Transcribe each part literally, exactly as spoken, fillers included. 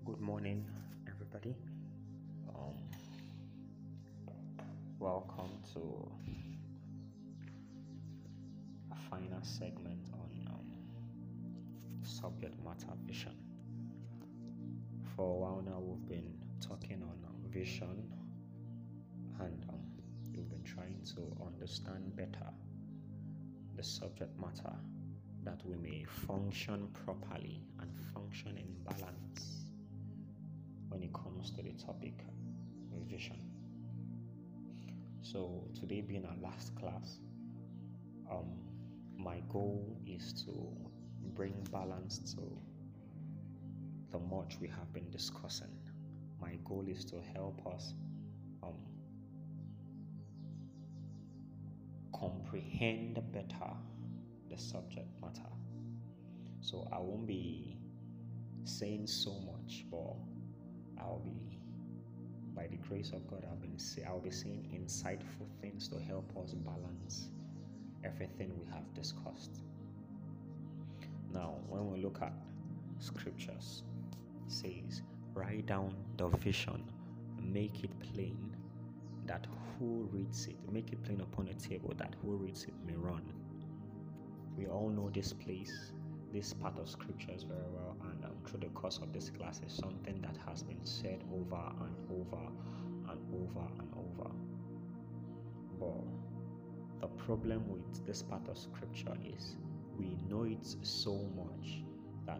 Good morning, everybody. Um, welcome to a final segment on um, subject matter vision. For a while now, we've been talking on um, vision, and um, we've been trying to understand better the subject matter that we may function properly and function in balance when it comes to the topic vision. So today being our last class, um, my goal is to bring balance to the much we have been discussing. My goal is to help us um, comprehend better the subject matter. So I won't be saying so much, but I'll be, by the grace of God, I'll be I'll be saying insightful things to help us balance everything we have discussed. Now, when we look at scriptures, it says, write down the vision, make it plain, that who reads it, make it plain upon a table, that who reads it may run. We all know this place, this part of scriptures very well, and um, through the course of this class is something that has been said over and over and over and over. But the problem with this part of scripture is we know it so much that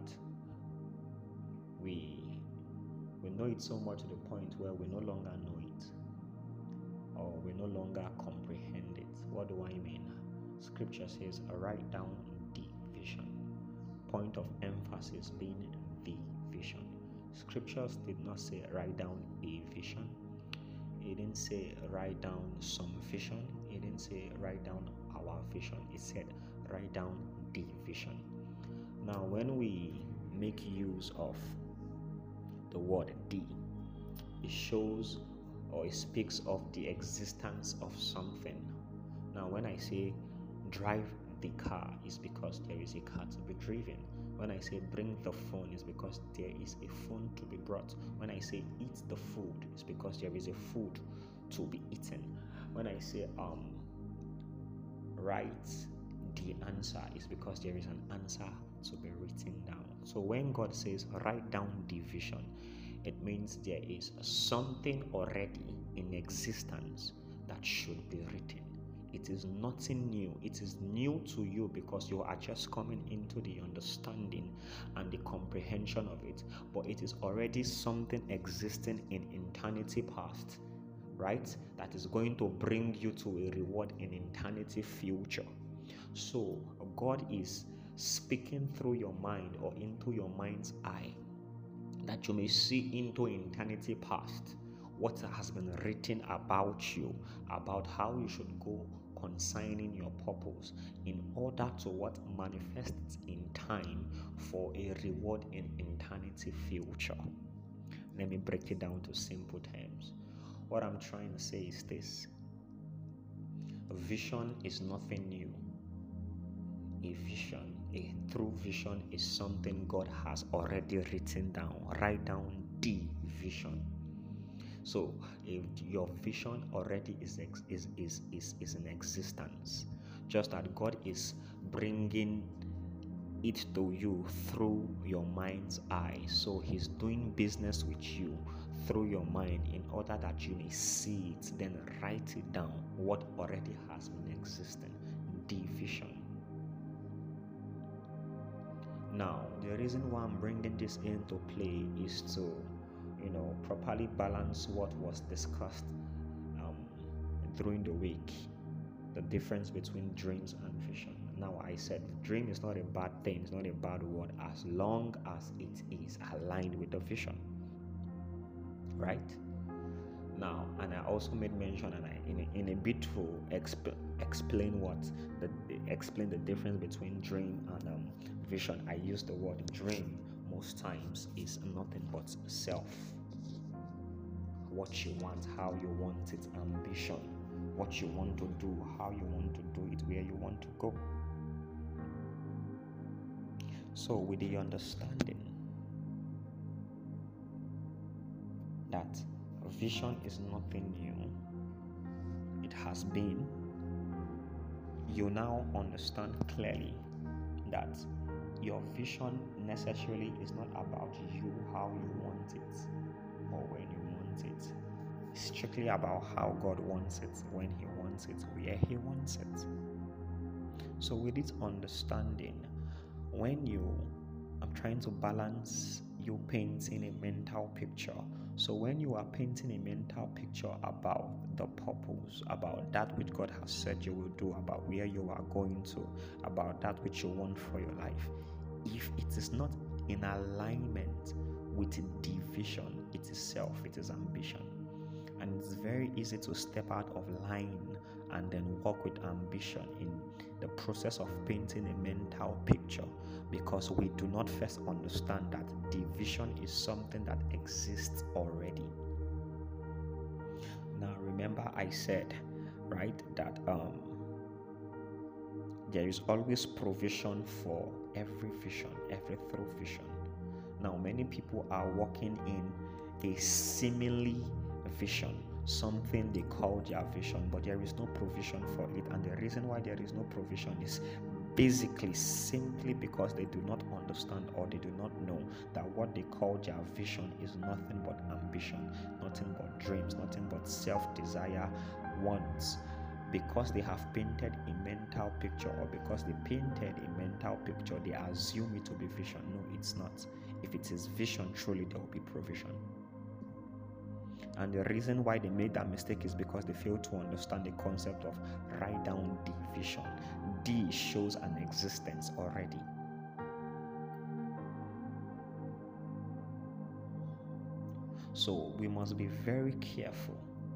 we we know it so much to the point where we no longer know it, or we no longer comprehend it. What do I mean? Scripture says, write down the vision. Point of emphasis being the vision. Scriptures did not say write down a vision. It didn't say write down some vision. It didn't say write down our vision. It said write down the vision. Now, when we make use of the word the, it shows or it speaks of the existence of something. Now, when I say drive the car, it's because there is a car to be driven. When I say bring the phone, it's because there is a phone to be brought. When I say eat the food, it's because there is a food to be eaten. When I say um write the answer, it's because there is an answer to be written down. So when God says write down the vision, it means there is something already in existence that should be written. It is nothing new. It is new to you because you are just coming into the understanding and the comprehension of it. But it is already something existing in eternity past, right? That is going to bring you to a reward in eternity future. So God is speaking through your mind or into your mind's eye, that you may see into eternity past what has been written about you, about how you should go concerning your purpose, in order to what manifests in time for a reward in eternity future. Let me break it down to simple terms. What I'm trying to say is this: a vision is nothing new. A vision, a true vision, is something God has already written down. Write down the vision. So if your vision already is is is is, is in existence, just that God is bringing it to you through your mind's eye. So he's doing business with you through your mind in order that you may see it, then write it down, what already has been existing, the vision. Now, the reason why I'm bringing this into play is to, you know, properly balance what was discussed um, during the week, the difference between dreams and vision. Now, I said dream is not a bad thing, it's not a bad word, as long as it is aligned with the vision, right? Now, and I also made mention, and I in a, in a bit to exp- explain what the explain the difference between dream and um, vision. I use the word dream most times is nothing but self, what you want, how you want it, ambition, what you want to do, how you want to do it, where you want to go. So with the understanding that vision is nothing new. It has been. You now understand clearly that your vision necessarily is not about you, how you want it, or when you want it. It's strictly about how God wants it, when He wants it, where He wants it. So with this understanding, when you, I'm trying to balance you painting a mental picture. So when you are painting a mental picture about the purpose, about that which God has said you will do, about where you are going to, about that which you want for your life, if it is not in alignment with the vision, it is self, it is ambition. And it's very easy to step out of line and then walk with ambition in the process of painting a mental picture, because we do not first understand that the vision is something that exists already. Now remember I said, right, that um, there is always provision for every vision, every through vision. Now many people are walking in a simile vision, something they call their vision, but there is no provision for it. And the reason why there is no provision is basically simply because they do not understand, or they do not know that what they call their vision is nothing but ambition, nothing but dreams, nothing but self-desire, wants. Because they have painted a mental picture, or because they painted a mental picture, they assume it to be vision. No, it's not. If it is vision, truly there will be provision. And the reason why they made that mistake is because they failed to understand the concept of write down the vision. D shows an existence already. So we must be very careful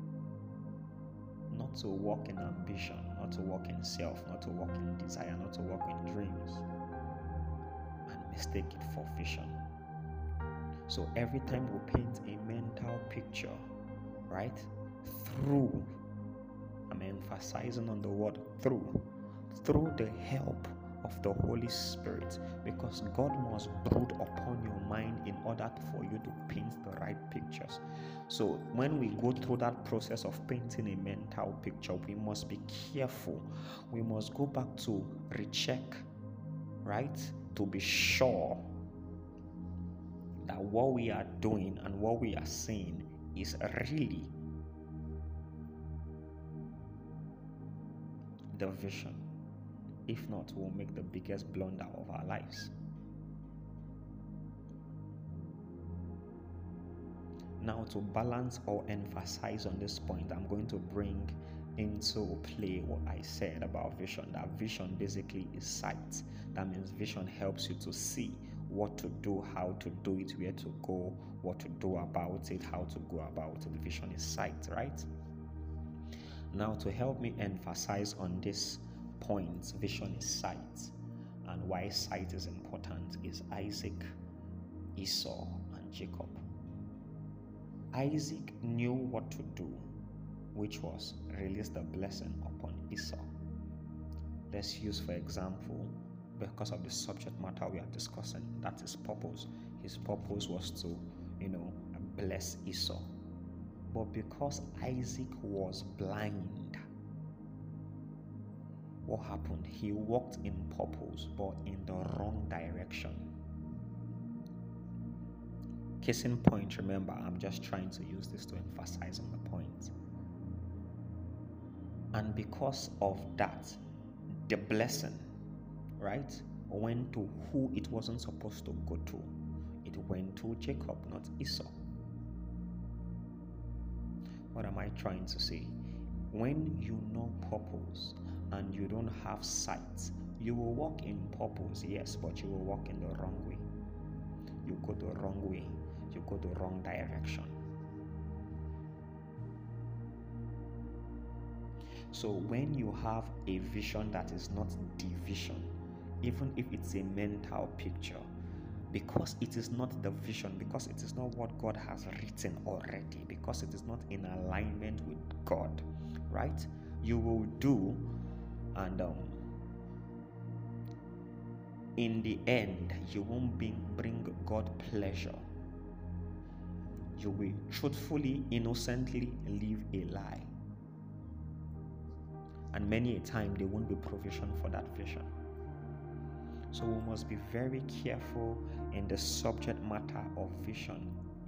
not to walk in ambition, not to walk in self, not to walk in desire, not to walk in dreams, and mistake it for vision. So every time we paint a mental picture, right, through, I'm emphasizing on the word through, through the help of the Holy Spirit, because God must brood upon your mind in order for you to paint the right pictures. So when we go through that process of painting a mental picture, we must be careful. We must go back to recheck, right, to be sure that what we are doing and what we are saying is really the vision. If not, we'll make the biggest blunder of our lives. Now, to balance or emphasize on this point, I'm going to bring into play what I said about vision. That vision basically is sight. That means vision helps you to see what to do, how to do it, where to go, what to do about it, how to go about it. Vision is sight, right? Now, to help me emphasize on this point, vision is sight, and why sight is important, is Isaac, Esau, and Jacob. Isaac knew what to do, which was release the blessing upon Esau. Let's use, for example, because of the subject matter we are discussing, that is purpose. His purpose was to, you know, bless Esau. But because Isaac was blind, what happened? He walked in purpose, but in the wrong direction. Case in point, remember, I'm just trying to use this to emphasize on the point. And because of that, the blessing, right, went to who it wasn't supposed to go to. It went to Jacob, not Esau. What am I trying to say? When you know purpose and you don't have sight, you will walk in purpose, yes, but you will walk in the wrong way. You go the wrong way. You go the wrong direction. So when you have a vision that is not the vision, even if it's a mental picture, because it is not the vision, because it is not what God has written already, because it is not in alignment with God, right? You will do, and um, in the end, you won't bring, bring God pleasure. you will truthfully, innocently live a lie. And many a time there won't be provision for that vision. So we must be very careful in the subject matter of vision.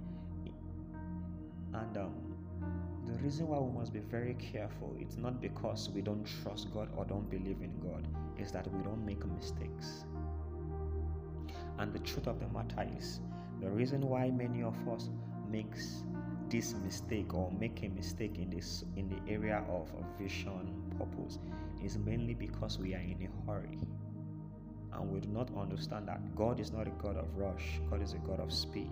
And um, the reason why we must be very careful, it's not because we don't trust God or don't believe in God, is that we don't make mistakes. And the truth of the matter is, the reason why many of us makes this mistake or make a mistake in this in the area of vision, purpose, is mainly because we are in a hurry. And we do not understand that God is not a God of rush. God is a God of speed.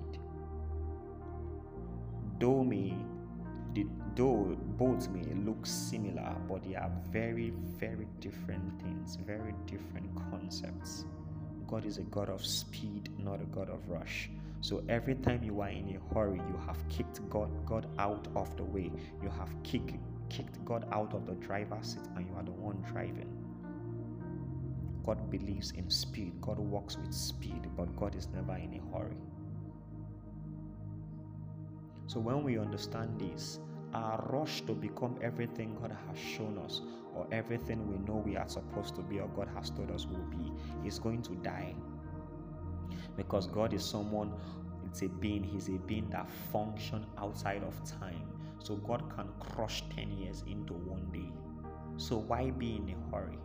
Though may, though both may look similar, but they are very, very different things, very different concepts. God is a God of speed, not a God of rush. So every time you are in a hurry, you have kicked God, God out of the way. You have kicked, kicked God out of the driver's seat, and you are the one driving. God believes in speed. God walks with speed, but God is never in a hurry. So when we understand this, our rush to become everything God has shown us, or everything we know we are supposed to be, or God has told us we'll be, is going to die. Because God is someone, it's a being, He's a being that functions outside of time. So God can crush ten years into one day. So why be in a hurry?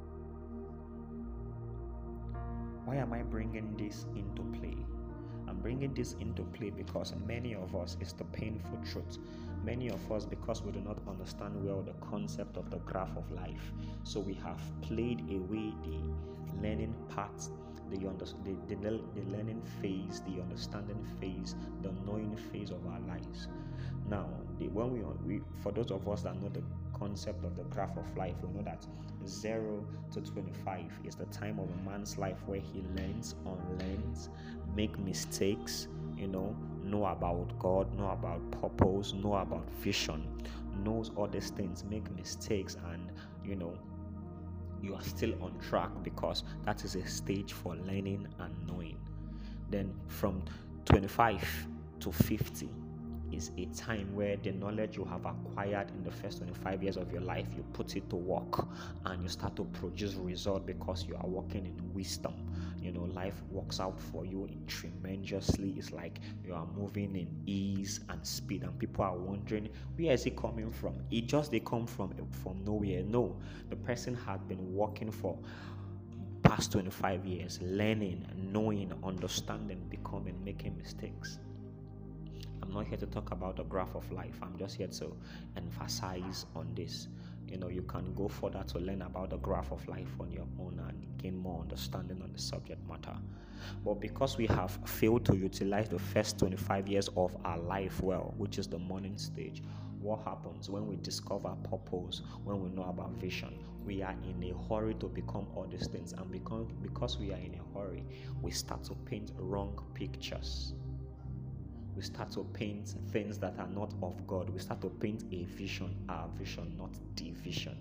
Why am I bringing this into play? I'm bringing this into play because many of us, it's the painful truth. Many of us, because we do not understand well the concept of the graph of life, so we have played away the learning part, the, under, the, the, the learning phase, the understanding phase, the knowing phase of our lives. Now, the, when we, we, for those of us that know the concept of the graph of life, we know that zero to twenty-five is the time of a man's life where he learns, unlearns, make mistakes, you know, know about God, know about purpose, know about vision, knows all these things, make mistakes, and you know, you are still on track because that is a stage for learning and knowing. Then from twenty-five to fifty is a time where the knowledge you have acquired in the first twenty-five years of your life, you put it to work and you start to produce result because you are working in wisdom. You know, life works out for you tremendously. It's like you are moving in ease and speed, and people are wondering, where is it coming from? It just they come from from nowhere. No, the person had been working for past twenty-five years, learning, knowing, understanding, becoming, making mistakes. I'm not here to talk about the graph of life. I'm just here to emphasize on this. You know, you can go further to learn about the graph of life on your own and gain more understanding on the subject matter. But because we have failed to utilize the first twenty-five years of our life well, which is the morning stage, what happens when we discover purpose, when we know about vision? We are in a hurry to become all these things, and because, because we are in a hurry, we start to paint wrong pictures. We start to paint things that are not of God. We start to paint a vision, our vision, not the vision.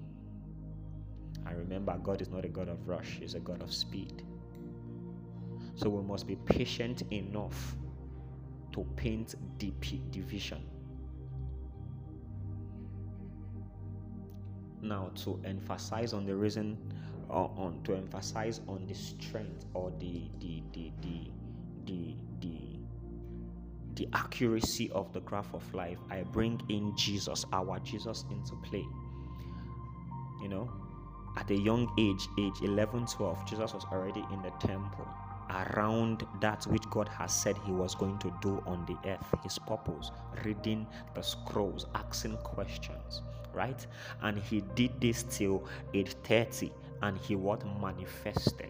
And remember, God is not a God of rush, He's a God of speed. So we must be patient enough to paint the, the vision. Now, to emphasize on the reason, uh, on to emphasize on the strength or the the the the the the the accuracy of the graph of life, I bring in Jesus, our Jesus, into play. You know, at a young age, age eleven, twelve, Jesus was already in the temple around that which God has said He was going to do on the earth, His purpose, reading the scrolls, asking questions, right? And He did this till age thirty, and He what manifested.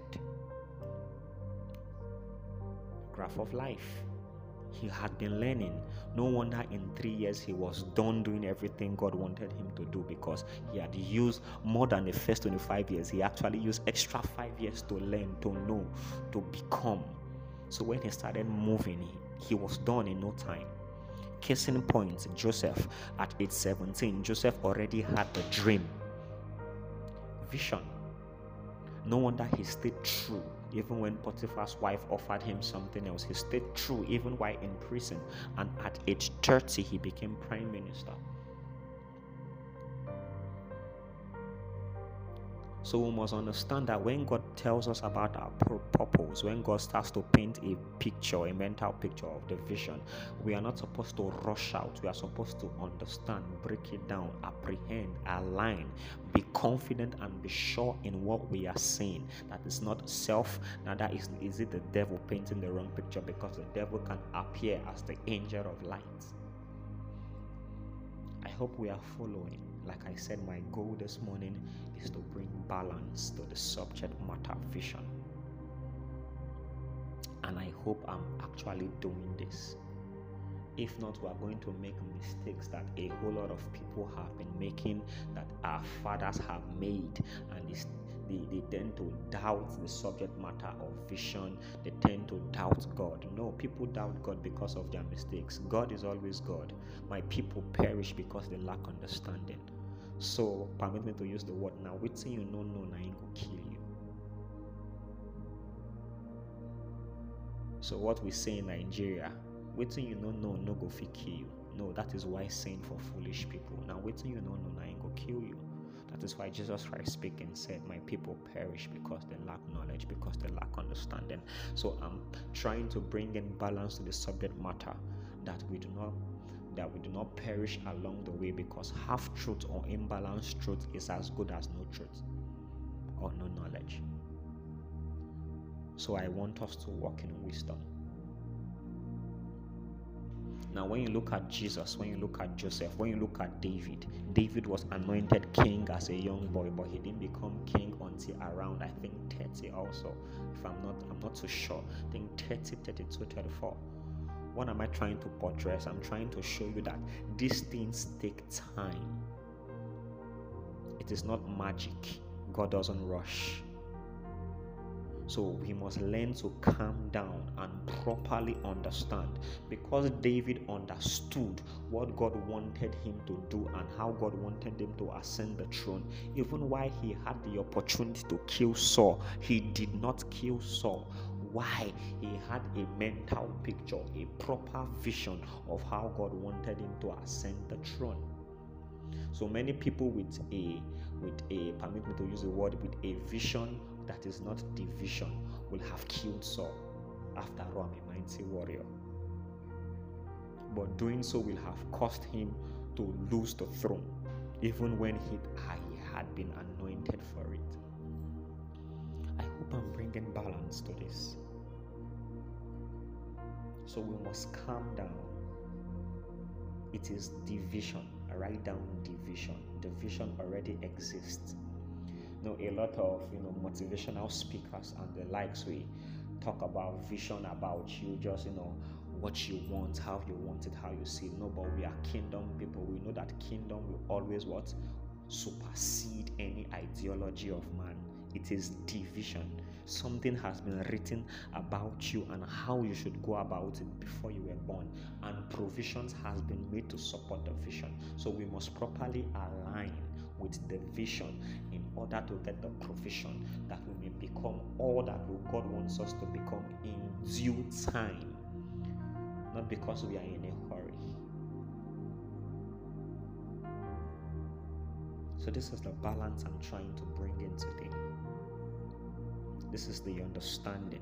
Graph of life. He had been learning. No wonder in three years he was done doing everything God wanted him to do, because he had used more than the first twenty-five years. He actually used extra five years to learn, to know, to become. So when he started moving, he, he was done in no time. Case in point, Joseph at age seventeen, Joseph already had the dream, vision. No wonder he stayed true. Even when Potiphar's wife offered him something else, he stayed true even while in prison. And at age thirty, he became prime minister. So we must understand that when God tells us about our purpose, when God starts to paint a picture, a mental picture of the vision, we are not supposed to rush out. We are supposed to understand, break it down, apprehend, align, be confident, and be sure in what we are saying. That is not self, neither is, is it the devil painting the wrong picture, because the devil can appear as the angel of light. I hope we are following. Like I said, my goal this morning is to bring balance to the subject matter vision. And I hope I'm actually doing this. If not, we are going to make mistakes that a whole lot of people have been making, that our fathers have made, and it's They, they tend to doubt the subject matter of vision. They tend to doubt God. No, people doubt God because of their mistakes. God is always God. My people perish because they lack understanding. So, permit me to use the word now. Waiting you know, no, na go kill you. So, what we say in Nigeria, waiting you know, no, no go fit kill you. No, that is why saying for foolish people. Now, waiting you know, no, na go kill you. That is why Jesus Christ speaking said, my people perish because they lack knowledge, because they lack understanding. So I'm trying to bring in balance to the subject matter, that we do not that we do not perish along the way, because half truth or imbalanced truth is as good as no truth or no knowledge. So I want us to walk in wisdom. Now, when you look at Jesus, when you look at Joseph, when you look at David, David was anointed king as a young boy, but he didn't become king until around, I think, thirty also. If I'm not, I'm not too sure. I think thirty, thirty-two, thirty-four. What am I trying to portray? I'm trying to show you that these things take time. It is not magic. God doesn't rush. So we must learn to calm down and properly understand, because David understood what God wanted him to do and how God wanted him to ascend the throne. Even while he had the opportunity to kill Saul, he did not kill Saul. Why? He had a mental picture, a proper vision of how God wanted him to ascend the throne. So many people with a with a permit me to use the word with a vision that is not division will have killed Saul. After all, I'm a mighty warrior. But doing so will have caused him to lose the throne, even when he, he had been anointed for it. I hope I'm bringing balance to this. So we must calm down. It is division. I write down division. The vision already exists. You know, a lot of you know motivational speakers and the likes, we talk about vision, about you just you know what you want, how you want it, how you see it. No, but we are kingdom people. We know that kingdom will always what supersede any ideology of man. It is division. Something has been written about you and how you should go about it before you were born, and provisions has been made to support the vision. So we must properly align with the vision in order to get the provision, that we may become all that God wants us to become in due time, not because we are in a hurry. So this is the balance I'm trying to bring in today. This is the understanding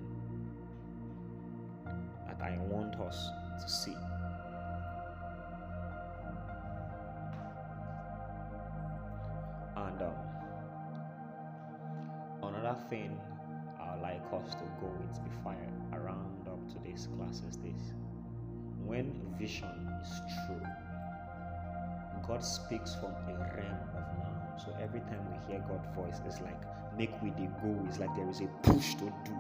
that I want us to see. And um, another thing I'd like us to go with before I round up today's class is this. When vision is true, God speaks from a realm of now. So every time we hear God's voice, it's like, make we the go. It's like there is a push to do.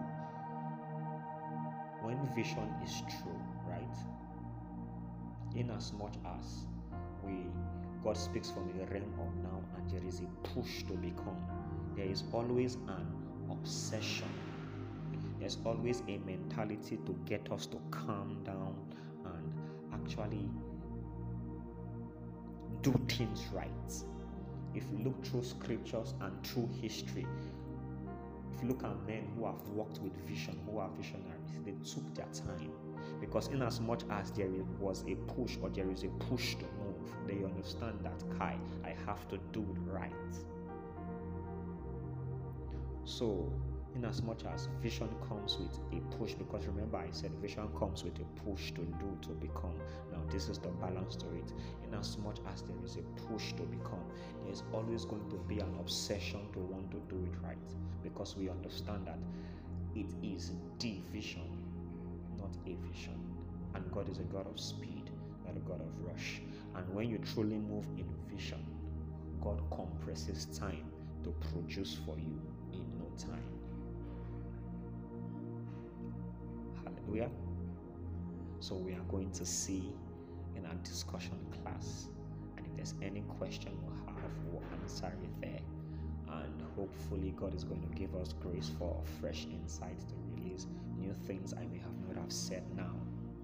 When vision is true, right? In as much as we God speaks from a realm of now, and there is a push to become, there is always an obsession. There's always a mentality to get us to calm down and actually do things right. If you look through scriptures and through history, If you look at men who have worked with vision, who are visionaries, they took their time. Because in as much as there was a push, or there is a push to move, they understand that, Kai, I have to do it right. So, in as much as vision comes with a push, because remember I said vision comes with a push to do, to become. Now this is the balance to it. In as much as there is a push to become, there's always going to be an obsession to want to do it right, because we understand that it is the vision, not a vision. And God is a God of speed, not a God of rush. And when you truly move in vision, God compresses time to produce for you in no time. Hallelujah. So we are going to see in our discussion class, and if there's any question we'll have, we'll answer it there. And hopefully God is going to give us grace for fresh insight to release new things I may have not have said now.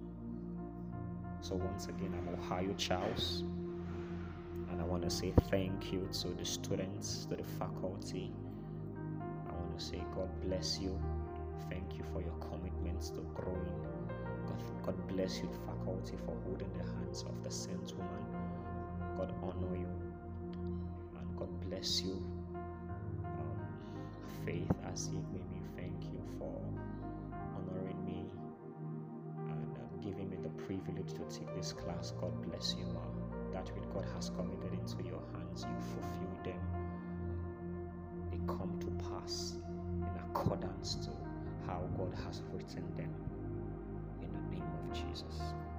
So once again, I'm Ohio Charles, and I want to say thank you to the students, to the faculty. I want to say God bless you. Thank you for your commitments to growing. God, God bless you, faculty, for holding the hands of the saint woman. God honor you, and God bless you. Um, Faith Asif, may me thank you for honoring me and uh, giving me the privilege to take this class. God bless you, ma. That which God has committed into your hands, you fulfill them. They come to pass in accordance to how God has written them. In the name of Jesus.